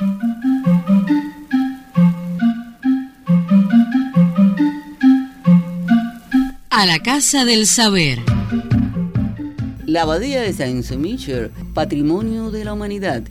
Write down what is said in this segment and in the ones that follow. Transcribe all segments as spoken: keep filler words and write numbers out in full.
A la Casa del Saber. La Abadía de Saint-Michel, Patrimonio de la Humanidad.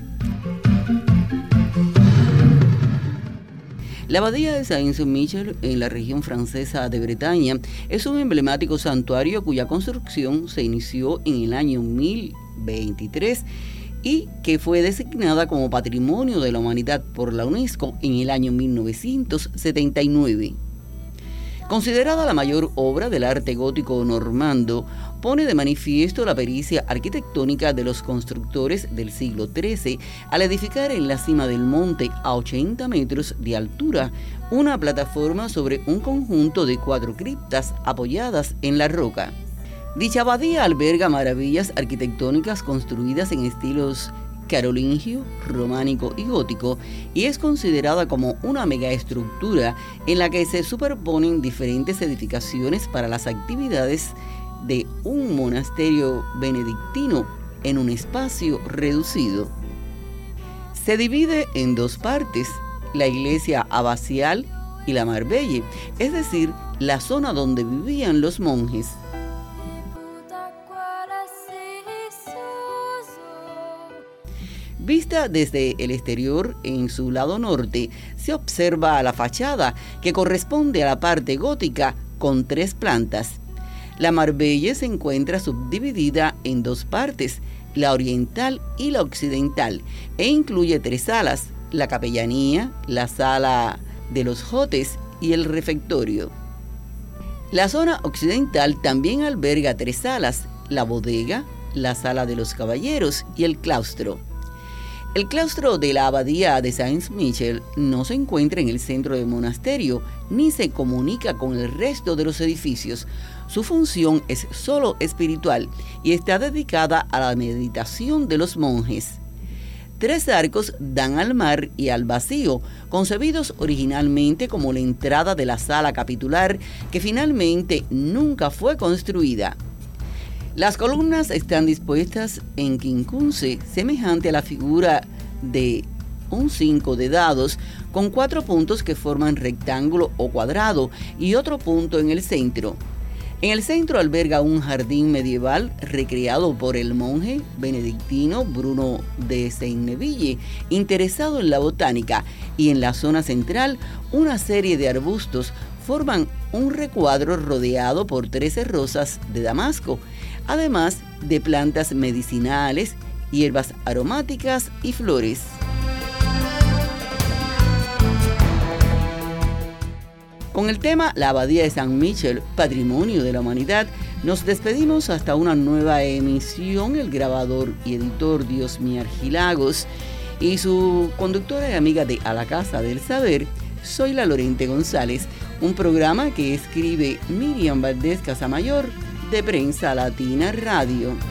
La Abadía de Saint-Michel, en la región francesa de Bretaña, es un emblemático santuario cuya construcción se inició en el año mil veintitrés y que fue designada como Patrimonio de la Humanidad por la UNESCO en el año mil novecientos setenta y nueve. Considerada la mayor obra del arte gótico normando, pone de manifiesto la pericia arquitectónica de los constructores del siglo trece al edificar en la cima del monte, a ochenta metros de altura, una plataforma sobre un conjunto de cuatro criptas apoyadas en la roca. Dicha abadía alberga maravillas arquitectónicas construidas en estilos carolingio, románico y gótico, y es considerada como una megaestructura en la que se superponen diferentes edificaciones para las actividades de un monasterio benedictino en un espacio reducido. Se divide en dos partes, la iglesia abacial y la Marbelle, es decir, la zona donde vivían los monjes. Vista desde el exterior, en su lado norte, se observa la fachada, que corresponde a la parte gótica, con tres plantas. La Marbelle se encuentra subdividida en dos partes, la oriental y la occidental, e incluye tres salas: la capellanía, la sala de los jotes y el refectorio. La zona occidental también alberga tres salas: la bodega, la sala de los caballeros y el claustro. El claustro de la Abadía de Saint-Michel no se encuentra en el centro del monasterio ni se comunica con el resto de los edificios. Su función es solo espiritual y está dedicada a la meditación de los monjes. Tres arcos dan al mar y al vacío, concebidos originalmente como la entrada de la sala capitular, que finalmente nunca fue construida. Las columnas están dispuestas en quincunce, semejante a la figura de un cinco de dados, con cuatro puntos que forman rectángulo o cuadrado y otro punto en el centro. En el centro alberga un jardín medieval recreado por el monje benedictino Bruno de Senneville, interesado en la botánica, y en la zona central una serie de arbustos forman un recuadro rodeado por trece rosas de Damasco, además de plantas medicinales, hierbas aromáticas y flores. Con el tema La Abadía de Saint-Michel, Patrimonio de la Humanidad, nos despedimos hasta una nueva emisión. El grabador y editor Diosmi Argilagos y su conductora y amiga de A la Casa del Saber, soy la Lorente González, un programa que escribe Miriam Valdés Casamayor, de Prensa Latina Radio.